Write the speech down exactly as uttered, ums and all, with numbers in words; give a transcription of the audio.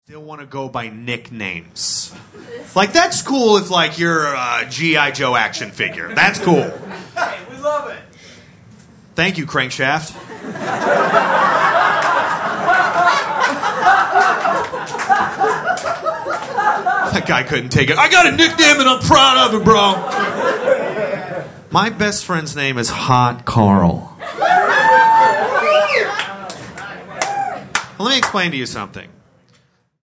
still want to go by nicknames. Like, that's cool if, like, you're a G I. Joe action figure. That's cool. Hey, we love it. Thank you, Crankshaft. That guy couldn't take it. I got a nickname and I'm proud of it, bro. My best friend's name is Hot Carl. Well, let me explain to you something.